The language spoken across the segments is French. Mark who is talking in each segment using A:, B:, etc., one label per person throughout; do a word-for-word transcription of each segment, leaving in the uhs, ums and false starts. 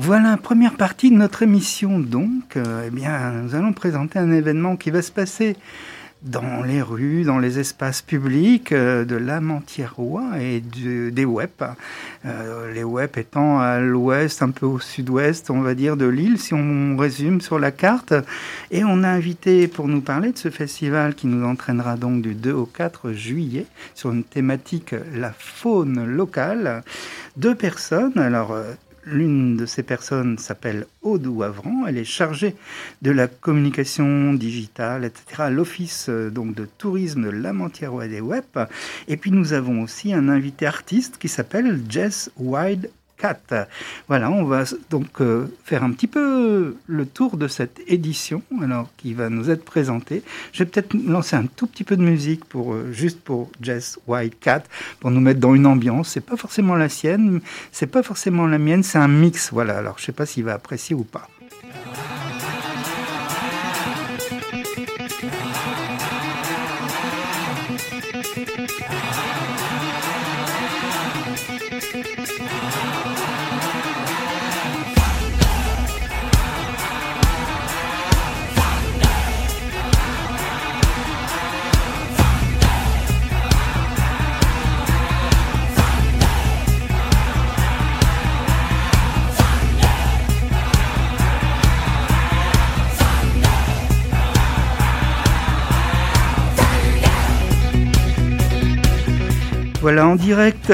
A: Voilà, première partie de notre émission donc. Euh, eh bien, nous allons présenter un événement qui va se passer dans les rues, dans les espaces publics euh, de l'Armentières-Roy et du, des Oueppes. Euh, les Oueppes étant à l'ouest, un peu au sud-ouest, on va dire, de l'île, si on résume sur la carte. Et on a invité pour nous parler de ce festival qui nous entraînera donc du deux au quatre juillet sur une thématique la faune locale. Deux personnes, alors... Euh, L'une de ces personnes s'appelle Aude Ouavran. Elle est chargée de la communication digitale, et cetera, à l'Office euh, donc, de tourisme de l'Armentières-Roy et des Oueppes. Et puis nous avons aussi un invité artiste qui s'appelle Jess Wild Cat. Voilà, on va donc euh, faire un petit peu le tour de cette édition, alors qui va nous être présentée. Je vais peut-être lancer un tout petit peu de musique pour euh, juste pour Jess Wild Cat, pour nous mettre dans une ambiance. C'est pas forcément la sienne, c'est pas forcément la mienne, c'est un mix. Voilà, alors je sais pas s'il va apprécier ou pas. Voilà, en direct,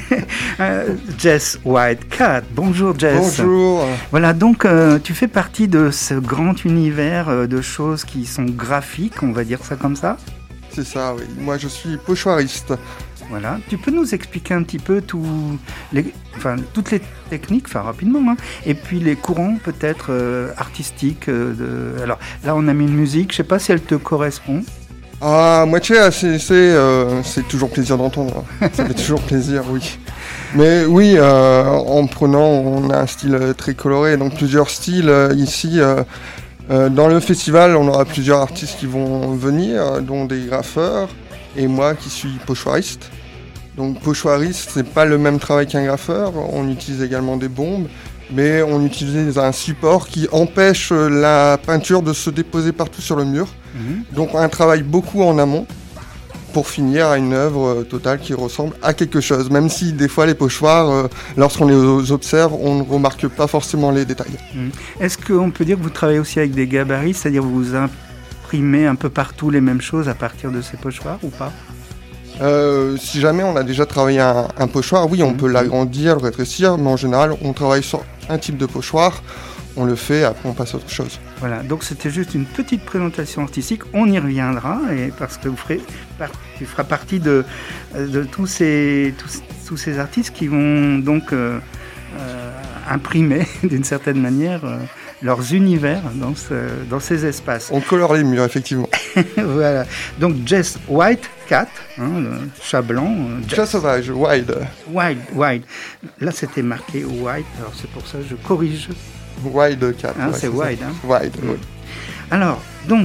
A: Jess Wild Cat. Bonjour Jess.
B: Bonjour.
A: Voilà, donc euh, tu fais partie de ce grand univers euh, de choses qui sont graphiques, on va dire ça comme ça.
B: C'est ça, oui. Moi, je suis pochoiriste.
A: Voilà, tu peux nous expliquer un petit peu tout les, enfin, toutes les techniques, enfin rapidement, hein, et puis les courants peut-être euh, artistiques. Euh, de... Alors là, on a mis une musique, je ne sais pas si elle te correspond.
B: Ah, moitié A C C, euh, c'est toujours plaisir d'entendre. Ça fait toujours plaisir, oui. Mais oui, euh, en prenant, on a un style très coloré, donc plusieurs styles. Euh, ici, euh, euh, dans le festival, on aura plusieurs artistes qui vont venir, dont des graffeurs, et moi qui suis pochoiriste. Donc pochoiriste, c'est pas le même travail qu'un graffeur. On utilise également des bombes, mais on utilise un support qui empêche la peinture de se déposer partout sur le mur. Mmh. Donc on travaille beaucoup en amont pour finir à une œuvre totale qui ressemble à quelque chose, même si des fois les pochoirs, euh, lorsqu'on les observe, on ne remarque pas forcément les détails.
A: Mmh. Est-ce qu'on peut dire que vous travaillez aussi avec des gabarits, c'est-à-dire que vous imprimez un peu partout les mêmes choses à partir de ces pochoirs ou pas ?
B: Euh, si jamais on a déjà travaillé un, un pochoir, oui, on mmh. peut l'agrandir, le rétrécir, mais en général, on travaille sur un type de pochoir, on le fait, après on passe à autre chose.
A: Voilà, donc c'était juste une petite présentation artistique, on y reviendra, et parce que vous ferez, tu feras partie de, de tous, ces, tous, tous ces artistes qui vont donc euh, euh, imprimer d'une certaine manière euh, leurs univers dans, ce, dans ces espaces.
B: On colore les murs, effectivement.
A: Voilà, donc Jess Wild Cat, hein, le chat blanc.
B: Jess. Chat sauvage, wild.
A: Wild, wild. Là c'était marqué wild, alors c'est pour ça que je corrige.
B: Wild Cat.
A: Hein,
B: ouais,
A: c'est, c'est wild. Hein.
B: Wild, oui.
A: Alors, donc,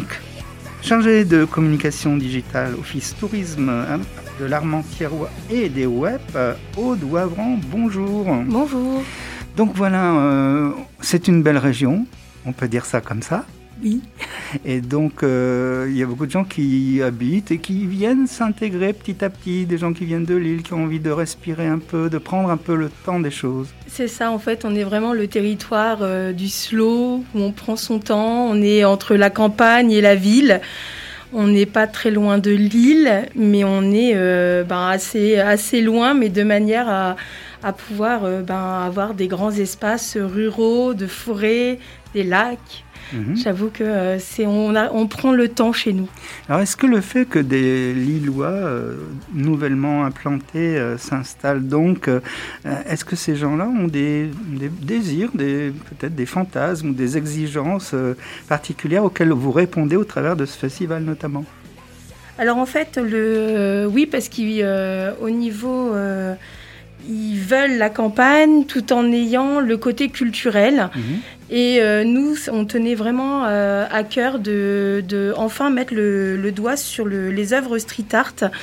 A: chargé de communication digitale, Office Tourisme hein, de l'Armentières-Roy et des Oueppes, Aude Ouavran, bonjour.
C: Bonjour.
A: Donc voilà, euh, c'est une belle région, on peut dire ça comme ça.
C: Oui.
A: Et donc, il euh, y a beaucoup de gens qui y habitent et qui viennent s'intégrer petit à petit, des gens qui viennent de l'île, qui ont envie de respirer un peu, de prendre un peu le temps des choses.
C: C'est ça, en fait, on est vraiment le territoire euh, du slow, où on prend son temps, on est entre la campagne et la ville. On n'est pas très loin de l'île, mais on est euh, ben, assez, assez loin, mais de manière à, à pouvoir euh, ben, avoir des grands espaces ruraux, de forêts, des lacs. Mmh. J'avoue que euh, c'est, on, a, on prend le temps chez nous.
A: Alors, est-ce que le fait que des Lillois euh, nouvellement implantés euh, s'installent donc, euh, est-ce que ces gens-là ont des, des désirs, des, peut-être des fantasmes ou des exigences euh, particulières auxquelles vous répondez au travers de ce festival notamment ?
C: Alors en fait, le, euh, oui, parce qu'au euh, niveau... Euh, ils veulent la campagne tout en ayant le côté culturel. Mmh. Et euh, nous, on tenait vraiment euh, à cœur de, de enfin mettre le, le doigt sur le, les œuvres street art.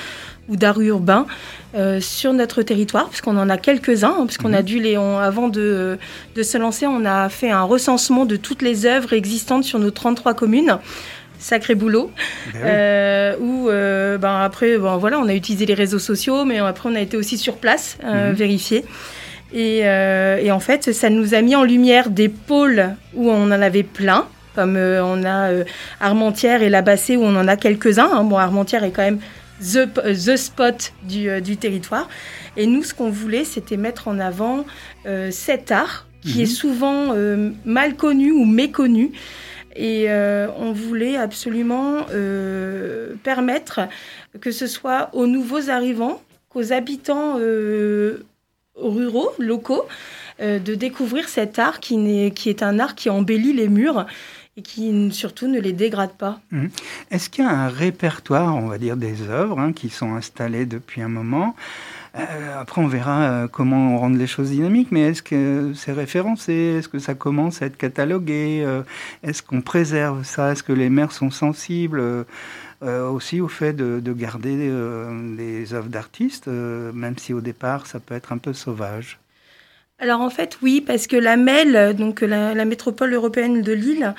C: ou d'art urbain euh, sur notre territoire, puisqu'on en a quelques-uns, hein, puisqu'on mmh. a dû les, on, avant de, de se lancer, on a fait un recensement de toutes les œuvres existantes sur nos trente-trois communes. Sacré boulot. Ben oui. euh, où euh, ben après, ben voilà, on a utilisé les réseaux sociaux, mais après on a été aussi sur place euh, mmh. vérifier. Et, euh, et en fait, ça nous a mis en lumière des pôles où on en avait plein, comme euh, on a euh, Armentières et La Bassée où on en a quelques-uns. Hein. Bon, Armentières est quand même the, the spot du, euh, du territoire. Et nous, ce qu'on voulait, c'était mettre en avant euh, cet art qui mmh. est souvent euh, mal connu ou méconnu. Et euh, on voulait absolument euh, permettre que ce soit aux nouveaux arrivants, qu'aux habitants euh, ruraux, locaux, euh, de découvrir cet art qui, n'est, qui est un art qui embellit les murs et qui surtout ne les dégrade pas.
A: Mmh. Est-ce qu'il y a un répertoire, on va dire, des œuvres hein, qui sont installées depuis un moment ? Euh, après, on verra euh, comment rendre les choses dynamiques, mais est-ce que c'est référencé ? Est-ce que ça commence à être catalogué ? euh, Est-ce qu'on préserve ça ? Est-ce que les maires sont sensibles euh, euh, aussi au fait de, de garder euh, des œuvres d'artistes, euh, même si au départ, ça peut être un peu sauvage ?
C: Alors en fait, oui, parce que la M E L, donc la, la métropole européenne de Lille,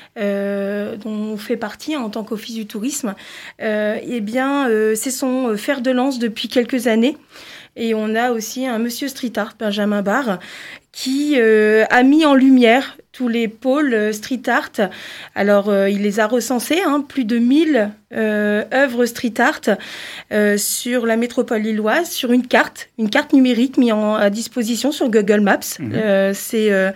C: Euh, dont on fait partie hein, en tant qu'Office du tourisme, euh, eh bien, euh, c'est son fer de lance depuis quelques années. Et on a aussi un monsieur street art, Benjamin Barre, qui euh, a mis en lumière tous les pôles street art. Alors, euh, il les a recensés, hein, plus de mille euh, œuvres street art euh, sur la métropole lilloise, sur une carte, une carte numérique mise en, à disposition sur Google Maps. Mmh. Euh, c'est... Euh,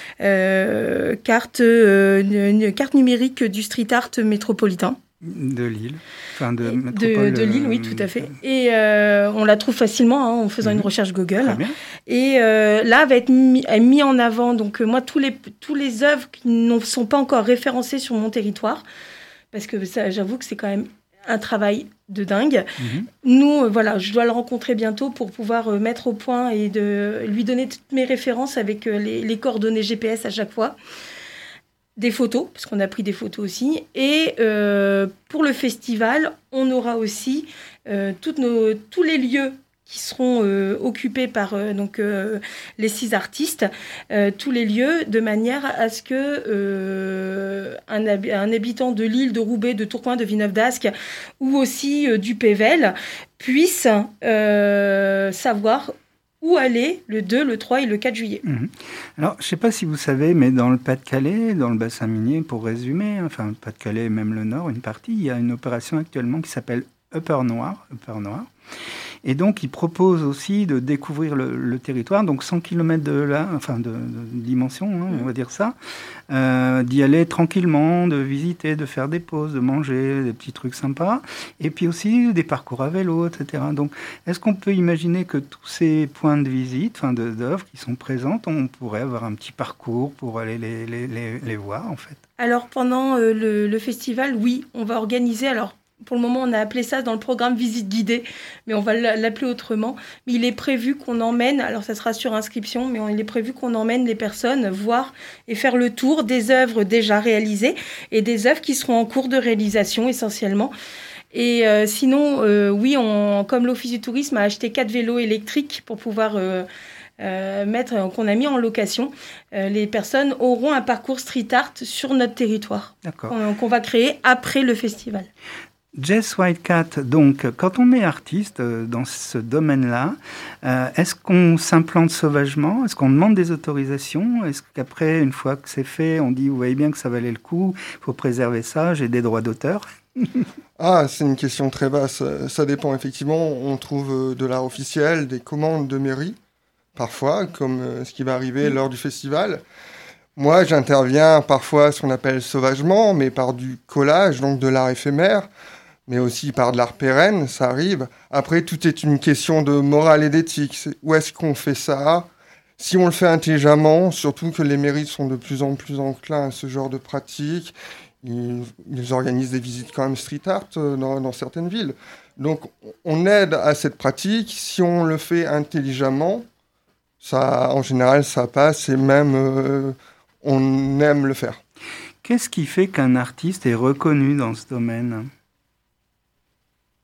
C: Euh, carte, euh, une, une carte numérique du street art métropolitain.
A: De Lille. Enfin, de,
C: de, de Lille, oui, tout à fait. Et euh, on la trouve facilement hein, en faisant mmh. une recherche Google.
A: Très bien.
C: Et euh, là, va être mis, mis en avant, donc euh, moi, tous les, tous les œuvres qui ne sont pas encore référencées sur mon territoire, parce que ça, j'avoue que c'est quand même un travail de dingue. Mmh. Nous, euh, voilà, je dois le rencontrer bientôt pour pouvoir euh, mettre au point et de lui donner toutes mes références avec euh, les, les coordonnées G P S à chaque fois. Des photos, parce qu'on a pris des photos aussi. Et euh, pour le festival, on aura aussi euh, toutes nos, tous les lieux qui seront euh, occupés par euh, donc, euh, les six artistes, euh, tous les lieux, de manière à ce que euh, un, hab- un habitant de Lille, de Roubaix, de Tourcoing, de Villeneuve-d'Ascq ou aussi euh, du Pével puisse euh, savoir où aller le deux, le trois et le quatre juillet.
A: Mmh. Alors, je ne sais pas si vous savez, mais dans le Pas-de-Calais, dans le bassin minier, pour résumer, enfin le Pas-de-Calais et même le Nord, une partie, il y a une opération actuellement qui s'appelle Upper Noir, Upper Noir. Et donc, il propose aussi de découvrir le, le territoire, donc cent kilomètres de là, enfin de, de dimension, hein, mmh. on va dire ça, euh, d'y aller tranquillement, de visiter, de faire des pauses, de manger, des petits trucs sympas, et puis aussi des parcours à vélo, et cetera. Donc, est-ce qu'on peut imaginer que tous ces points de visite, enfin de, d'œuvres qui sont présentes, on pourrait avoir un petit parcours pour aller les, les, les, les voir, en fait ?
C: Alors, pendant euh, le, le festival, oui, on va organiser... alors. Pour le moment, on a appelé ça dans le programme visite guidée, mais on va l'appeler autrement. Mais il est prévu qu'on emmène, alors ça sera sur inscription, mais il est prévu qu'on emmène les personnes voir et faire le tour des œuvres déjà réalisées et des œuvres qui seront en cours de réalisation essentiellement. Et euh, sinon, euh, oui, on, comme l'Office du tourisme a acheté quatre vélos électriques pour pouvoir... Euh, Euh, mettre, qu'on a mis en location, euh, les personnes auront un parcours street art sur notre territoire.
A: D'accord.
C: Qu'on, qu'on va créer après le festival.
A: Jess Whitecat, donc, quand on est artiste euh, dans ce domaine-là, euh, est-ce qu'on s'implante sauvagement ? Est-ce qu'on demande des autorisations ? Est-ce qu'après, une fois que c'est fait, on dit, vous voyez bien que ça valait le coup, il faut préserver ça, j'ai des droits d'auteur ?
B: Ah, c'est une question très basse. Ça dépend, effectivement. On trouve de l'art officiel, des commandes de mairie, parfois, comme euh, ce qui va arriver lors du festival. Moi, j'interviens parfois ce qu'on appelle sauvagement, mais par du collage, donc de l'art éphémère, mais aussi par de l'art pérenne, ça arrive. Après, tout est une question de morale et d'éthique. C'est où est-ce qu'on fait ça ? Si on le fait intelligemment, surtout que les mairies sont de plus en plus enclins à ce genre de pratique, ils, ils organisent des visites quand même street art dans, dans certaines villes. Donc, on aide à cette pratique. Si on le fait intelligemment, ça, en général, ça passe et même euh, on aime le faire.
A: Qu'est-ce qui fait qu'un artiste est reconnu dans ce domaine ?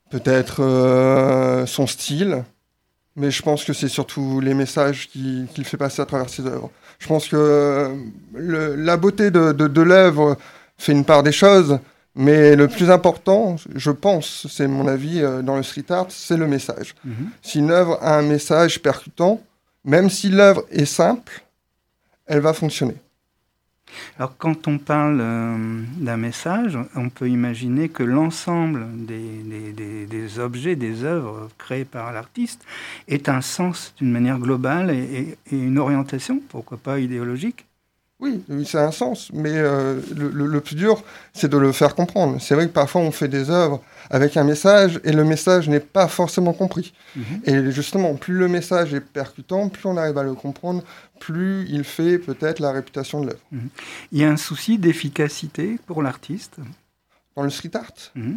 B: peut-être euh, son style, mais je pense que c'est surtout les messages qu'il, qu'il fait passer à travers ses œuvres. Je pense que euh, le, la beauté de, de, de l'œuvre fait une part des choses, mais le plus important, je pense, c'est mon avis euh, dans le street art, c'est le message. Mm-hmm. Si une œuvre a un message percutant, même si l'œuvre est simple, elle va fonctionner.
A: Alors, quand on parle euh, d'un message, on peut imaginer que l'ensemble des, des, des, des objets, des œuvres créées par l'artiste ait un sens d'une manière globale et, et, et une orientation, pourquoi pas idéologique.
B: Oui, oui, ça a un sens, mais euh, le, le, le plus dur, c'est de le faire comprendre. C'est vrai que parfois, on fait des œuvres avec un message, et le message n'est pas forcément compris. Mmh. Et justement, plus le message est percutant, plus on arrive à le comprendre, plus il fait peut-être la réputation de l'œuvre.
A: Mmh. Il y a un souci d'efficacité pour l'artiste ?
B: Dans le street art ?
A: Mmh.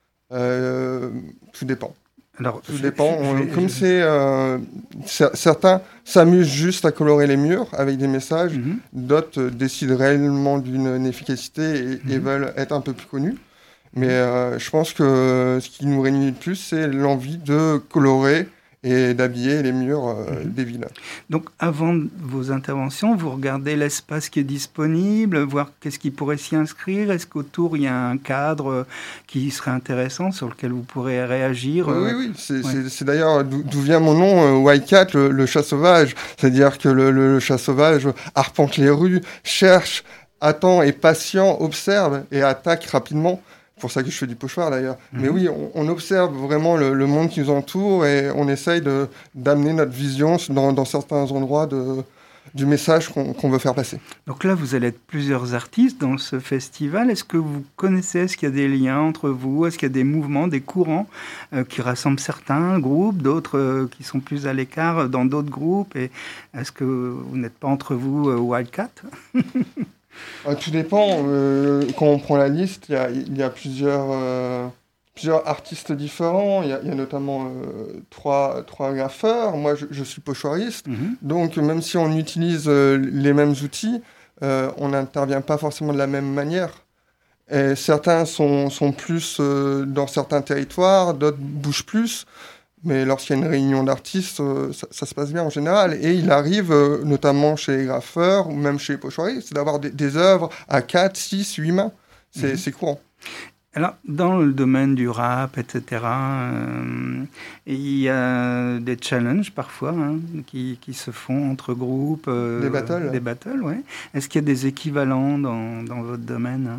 B: euh, Tout dépend.
A: Alors,
B: tout dépend. Je, je, Comme je... c'est, euh, certains s'amusent juste à colorer les murs avec des messages, mm-hmm. d'autres décident réellement d'une efficacité et, mm-hmm. et veulent être un peu plus connus. Mais euh, je pense que ce qui nous réunit le plus, c'est l'envie de colorer et d'habiller les murs euh, mmh. des villes.
A: Donc, avant vos interventions, vous regardez l'espace qui est disponible, voir qu'est-ce qui pourrait s'y inscrire. Est-ce qu'autour, il y a un cadre qui serait intéressant, sur lequel vous pourrez réagir ?
B: Oui, oui, oui. C'est, ouais. c'est, c'est d'ailleurs d'où, d'où vient mon nom, euh, Wildcat, le, le chat sauvage. C'est-à-dire que le, le, le chat sauvage arpente les rues, cherche, attend, est patient, observe et attaque rapidement. C'est pour ça que je fais du pochoir d'ailleurs. Mmh. Mais oui, on, on observe vraiment le, le monde qui nous entoure et on essaye de, d'amener notre vision dans, dans certains endroits de, du message qu'on, qu'on veut faire passer.
A: Donc là, vous allez être plusieurs artistes dans ce festival. Est-ce que vous connaissez, est-ce qu'il y a des liens entre vous ? Est-ce qu'il y a des mouvements, des courants euh, qui rassemblent certains groupes, d'autres euh, qui sont plus à l'écart dans d'autres groupes ? Et est-ce que vous n'êtes pas entre vous euh, Wildcat ?
B: Euh, tout dépend. Euh, quand on prend la liste, il y a, y a plusieurs, euh, plusieurs artistes différents. Il y a, y a notamment euh, trois, trois graffeurs. Moi, je, je suis pochoiriste. Mm-hmm. Donc, même si on utilise euh, les mêmes outils, euh, on n'intervient pas forcément de la même manière. Et certains sont, sont plus euh, dans certains territoires, d'autres bougent plus. Mais lorsqu'il y a une réunion d'artistes, euh, ça, ça se passe bien en général. Et il arrive, euh, notamment chez les graffeurs ou même chez les pochoiristes, d'avoir des, des œuvres à quatre, six, huit mains. C'est, mmh. c'est courant.
A: Alors, dans le domaine du rap, et cetera, euh, il y a des challenges parfois hein, qui, qui se font entre groupes. Euh,
B: des battles.
A: Des battles, oui. Est-ce qu'il y a des équivalents dans, dans votre domaine hein ?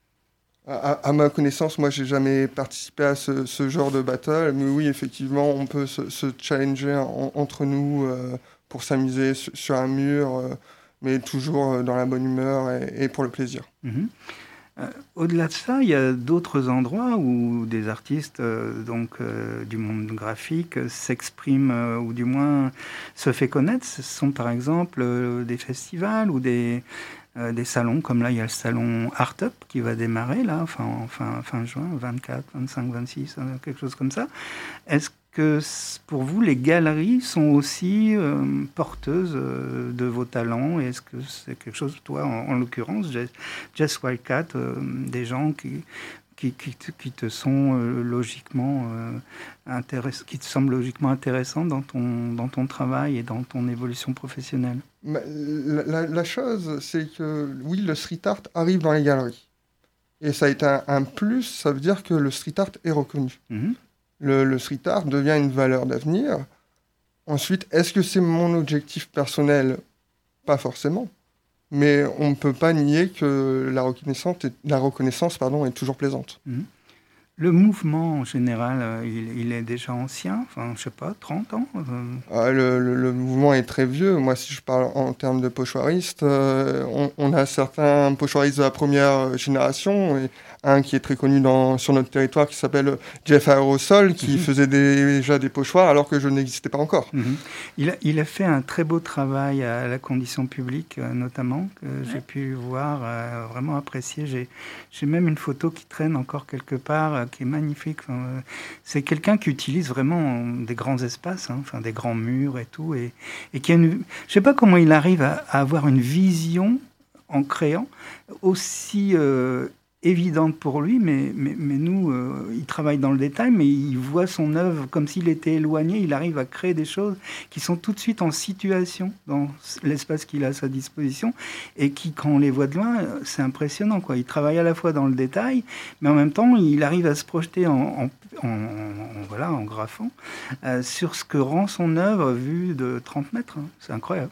B: À, à ma connaissance, moi, j'ai jamais participé à ce, ce genre de battle, mais oui, effectivement, on peut se, se challenger en, entre nous euh, pour s'amuser sur, sur un mur, euh, mais toujours dans la bonne humeur et, et pour le plaisir.
A: Mmh. Euh, au-delà de ça, il y a d'autres endroits où des artistes euh, donc, euh, du monde graphique euh, s'expriment euh, ou du moins se fait connaître. Ce sont par exemple euh, des festivals ou des... Euh, des salons, comme là, il y a le salon Art Up qui va démarrer, là, fin, fin, fin juin, vingt-quatre, vingt-cinq, vingt-six, quelque chose comme ça. Est-ce que, pour vous, les galeries sont aussi euh, porteuses euh, de vos talents ? Et est-ce que c'est quelque chose, toi, en, en l'occurrence, Jess Wildcat, euh, des gens qui... Qui, qui, qui te sont euh, logiquement euh, intéress- qui te semblent logiquement intéressants dans ton, dans ton travail et dans ton évolution professionnelle.
B: La, la, la chose, c'est que oui, le street art arrive dans les galeries. Et ça a été un, un plus, ça veut dire que le street art est reconnu. Mm-hmm. Le, le street art devient une valeur d'avenir. Ensuite, est-ce que c'est mon objectif personnel ? Pas forcément. Mais on ne peut pas nier que la reconnaissance est, la reconnaissance, pardon, est toujours plaisante.
A: Mmh. Le mouvement, en général, euh, il, il est déjà ancien, enfin, je ne sais pas, trente ans euh...
B: ah, le, le, le mouvement est très vieux. Moi, si je parle en termes de pochoiristes, euh, on, on a certains pochoiristes de la première génération, et un qui est très connu dans, sur notre territoire, qui s'appelle Jeff Aerosol, qui mmh. faisait des, déjà des pochoirs alors que je n'existais pas encore.
A: Mmh. Il, a, il a fait un très beau travail à la condition publique, euh, notamment, que ouais. j'ai pu voir, euh, vraiment apprécier. J'ai, j'ai même une photo qui traîne encore quelque part, euh, qui est magnifique. Enfin, c'est quelqu'un qui utilise vraiment des grands espaces, hein, enfin, des grands murs et tout, et, et qui a une... Je ne sais pas comment il arrive à, à avoir une vision, en créant, aussi... Euh, évidente pour lui, mais, mais, mais nous, euh, il travaille dans le détail, mais il voit son œuvre comme s'il était éloigné. Il arrive à créer des choses qui sont tout de suite en situation dans l'espace qu'il a à sa disposition et qui, quand on les voit de loin, c'est impressionnant, quoi. Il travaille à la fois dans le détail, mais en même temps, il arrive à se projeter en, en, en, en, voilà, en graphant euh, sur ce que rend son œuvre vue de trente mètres. Hein. C'est incroyable.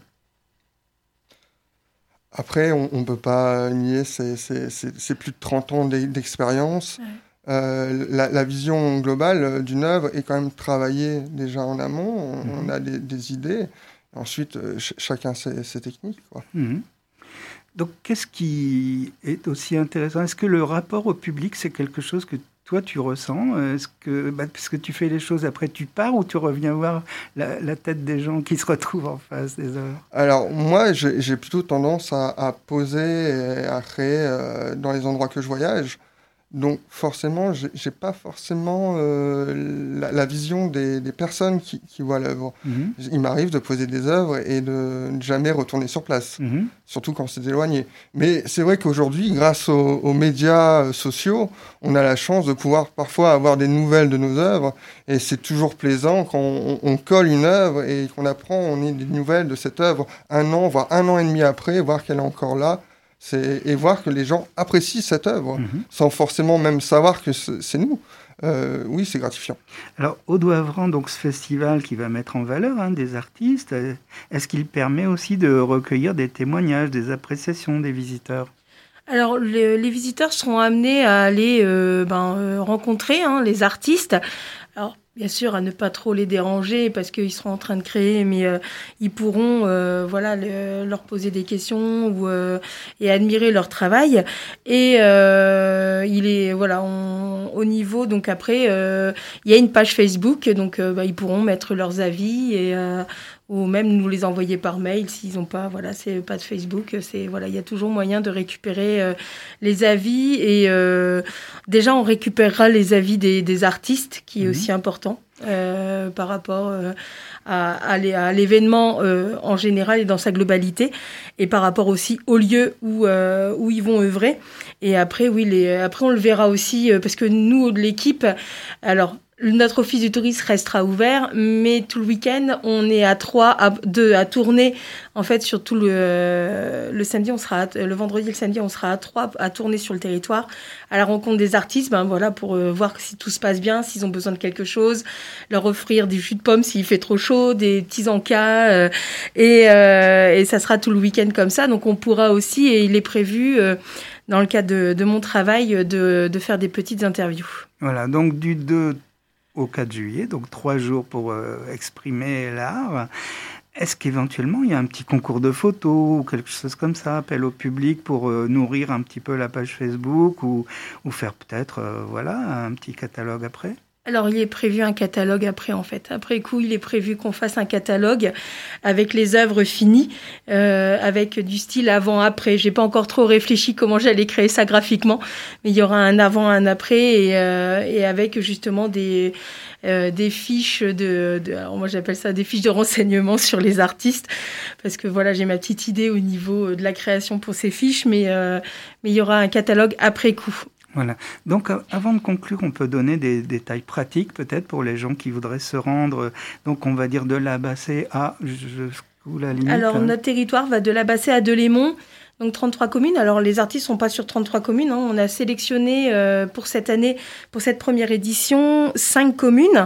B: Après, on ne peut pas nier, c'est, c'est, c'est, c'est plus de trente ans d'expérience. Ouais. Euh, la, la vision globale d'une œuvre est quand même travaillée déjà en amont. On, mmh. on a des, des idées. Ensuite, ch- chacun ses, ses techniques, quoi.
A: Mmh. Donc, qu'est-ce qui est aussi intéressant ? Est-ce que le rapport au public, c'est quelque chose que toi, tu ressens ? Est-ce que, bah, parce que tu fais les choses, après tu pars ou tu reviens voir la, la tête des gens qui se retrouvent en face des œuvres ?
B: Alors, moi, j'ai, j'ai plutôt tendance à, à poser et à créer euh, dans les endroits que je voyage. Donc, forcément, j'ai, j'ai pas forcément euh, la, la vision des, des personnes qui, qui voient l'œuvre. Mmh. Il m'arrive de poser des œuvres et de ne jamais retourner sur place, mmh. surtout quand c'est éloigné. Mais c'est vrai qu'aujourd'hui, grâce aux, aux médias sociaux, on a la chance de pouvoir parfois avoir des nouvelles de nos œuvres. Et c'est toujours plaisant quand on, on colle une œuvre et qu'on apprend on ait des nouvelles de cette œuvre un an, voire un an et demi après, voir qu'elle est encore là. C'est, et voir que les gens apprécient cette œuvre, mmh. sans forcément même savoir que c'est, c'est nous. Euh, oui, c'est gratifiant.
A: Alors, Aude Wavran, donc ce festival qui va mettre en valeur hein, des artistes, est-ce qu'il permet aussi de recueillir des témoignages, des appréciations des visiteurs ?
C: Alors, le, les visiteurs seront amenés à aller euh, ben, euh, rencontrer hein, les artistes. Alors, bien sûr, à ne pas trop les déranger parce qu'ils seront en train de créer, mais euh, ils pourront euh, voilà, le, leur poser des questions ou, euh, et admirer leur travail. Et euh, il est, voilà, on, au niveau, donc après, euh, il y a une page Facebook, donc euh, bah, ils pourront mettre leurs avis et, euh, ou même nous les envoyer par mail s'ils n'ont pas, voilà, c'est pas de Facebook. C'est, voilà, il y a toujours moyen de récupérer euh, les avis et euh, déjà, on récupérera les avis des, des artistes, qui est mmh. aussi important. Euh, par rapport euh, à, à, à l'événement euh, en général et dans sa globalité, et par rapport aussi au lieu où, euh, où ils vont œuvrer. Et après, oui, les, après on le verra aussi, euh, parce que nous, de l'équipe, alors notre office du tourisme restera ouvert, mais tout le week-end, on est à trois, à deux, à tourner. En fait, sur tout le, le samedi, on sera, à, le vendredi et le samedi, on sera à trois à tourner sur le territoire, à la rencontre des artistes, ben voilà, pour euh, voir si tout se passe bien, s'ils ont besoin de quelque chose, leur offrir des jus de pommes s'il fait trop chaud, des petits encas, euh, et, euh, et ça sera tout le week-end comme ça. Donc, on pourra aussi, et il est prévu, euh, dans le cadre de, de mon travail, de, de faire des petites interviews.
A: Voilà, donc du deux au quatre juillet, donc trois jours pour euh, exprimer l'art. Est-ce qu'éventuellement il y a un petit concours de photos ou quelque chose comme ça, appel au public pour euh, nourrir un petit peu la page Facebook ou, ou faire peut-être euh, voilà, un petit catalogue après ?
C: Alors, il est prévu un catalogue après, en fait. Après coup, il est prévu qu'on fasse un catalogue avec les œuvres finies, euh, avec du style avant-après. J'ai pas encore trop réfléchi comment j'allais créer ça graphiquement, mais il y aura un avant, un après, et, euh, et avec justement des, euh, des fiches de, de, alors moi j'appelle ça des fiches de renseignement sur les artistes, parce que voilà, j'ai ma petite idée au niveau de la création pour ces fiches, mais, euh, mais il y aura un catalogue après coup.
A: Voilà. Donc, euh, avant de conclure, on peut donner des détails pratiques, peut-être, pour les gens qui voudraient se rendre. Donc, on va dire de la Bassée à jusqu'où la limite ?
C: Alors,
A: hein.
C: notre territoire va de la Bassée à Delémont, donc trente-trois communes. Alors, les artistes ne sont pas sur trente-trois communes. Hein. On a sélectionné euh, pour cette année, pour cette première édition, cinq communes.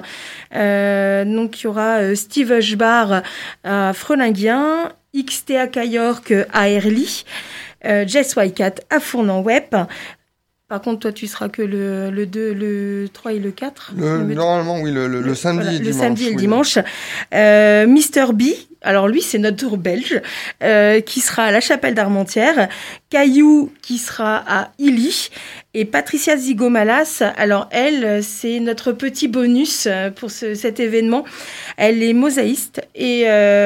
C: Euh, donc, il y aura euh, Steve Hushbar à Frelinguien, X T A Cayork à Erly, euh, Jess Wycat à Fournan-Wep. Par contre, toi, tu seras que le, le deux, le trois et le quatre.
B: Le,
C: le
B: normalement, oui, le, le, le samedi
C: voilà,
B: et le dimanche.
C: Le samedi et le
B: oui.
C: dimanche. Euh, Mister B, alors lui, c'est notre tour belge, euh, qui sera à la Chapelle d'Armentières. Caillou, qui sera à Illy. Et Patricia Zigomalas, alors elle, c'est notre petit bonus pour ce, cet événement. Elle est mosaïste et,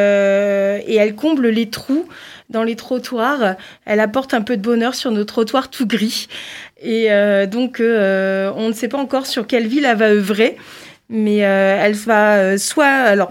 C: euh, et elle comble les trous dans les trottoirs. Elle apporte un peu de bonheur sur nos trottoirs tout gris. Et euh, donc, euh, on ne sait pas encore sur quelle ville elle va œuvrer, mais euh, elle va euh, soit... alors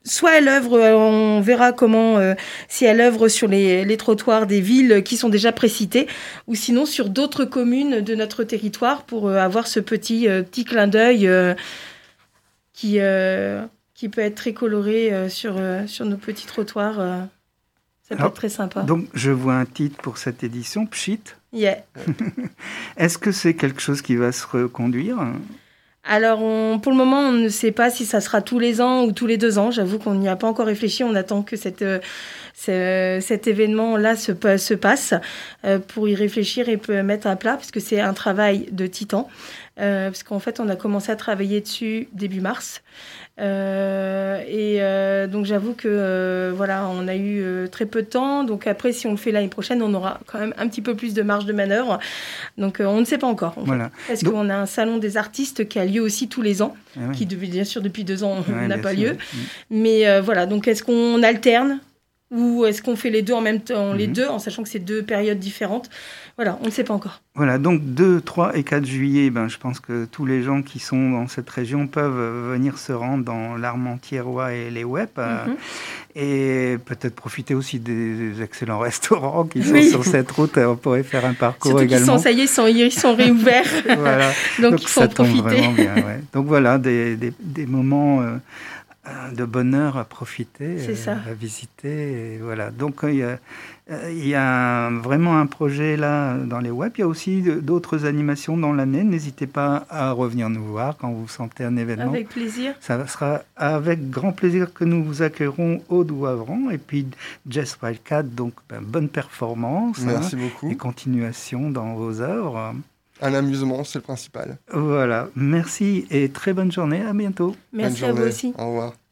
C: soit elle œuvre, on verra comment, euh, si elle œuvre sur les, les trottoirs des villes qui sont déjà précités, ou sinon sur d'autres communes de notre territoire pour euh, avoir ce petit, euh, petit clin d'œil euh, qui, euh, qui peut être très coloré euh, sur, euh, sur nos petits trottoirs. Euh, ça peut
A: Alors,
C: être très sympa.
A: Donc, je vois un titre pour cette édition, Pchit.
C: Yeah.
A: Est-ce que c'est quelque chose qui va se reconduire ?
C: Alors, on, pour le moment, on ne sait pas si ça sera tous les ans ou tous les deux ans. J'avoue qu'on n'y a pas encore réfléchi. On attend que cette, euh, ce, cet événement-là se, se passe euh, pour y réfléchir et peut mettre à plat, parce que c'est un travail de titan. Euh, parce qu'en fait, on a commencé à travailler dessus début mars. Euh, et euh, donc, j'avoue que euh, voilà, on a eu euh, très peu de temps. Donc, après, si on le fait l'année prochaine, on aura quand même un petit peu plus de marge de manœuvre. Donc, euh, on ne sait pas encore. En
A: Voilà.
C: fait. Parce
A: donc...
C: qu'on a un salon des artistes qui a lieu aussi tous les ans,
A: ah oui.
C: qui devait bien sûr depuis deux ans
A: ouais,
C: n'a pas
A: sûr.
C: lieu.
A: Mmh.
C: Mais euh, voilà, donc est-ce qu'on alterne ou est-ce qu'on fait les deux en même temps, mmh. les deux, en sachant que c'est deux périodes différentes? Voilà, on ne sait pas encore.
A: Voilà, donc deux, trois et quatre juillet, ben, je pense que tous les gens qui sont dans cette région peuvent venir se rendre dans l'Armentiérois et les W E P. Euh, mmh. Et peut-être profiter aussi des excellents restaurants qui sont oui. sur cette route. On pourrait faire un parcours
C: Surtout
A: également.
C: Surtout qu'ils sont, ça y est, ils sont, ils sont réouverts.
A: voilà.
C: donc,
A: donc
C: il faut
A: ça
C: en profiter.
A: Tombe vraiment bien, ouais. Donc voilà, des, des, des moments... Euh, de bonheur à profiter,
C: c'est ça.
A: Euh, à visiter. Et voilà. Donc, il y a, il y a un, vraiment un projet là dans les web. Il y a aussi d'autres animations dans l'année. N'hésitez pas à revenir nous voir quand vous sentez un événement.
C: Avec plaisir.
A: Ça sera avec grand plaisir que nous vous accueillerons au Douavran. Et puis, Jess Wildcat, donc ben, bonne performance.
B: Merci
A: hein,
B: beaucoup.
A: Et continuation dans vos œuvres.
B: Un amusement, c'est le principal.
A: Voilà. Merci et très bonne journée. À bientôt.
C: Merci
B: bonne journée.
C: à vous aussi.
B: Au revoir.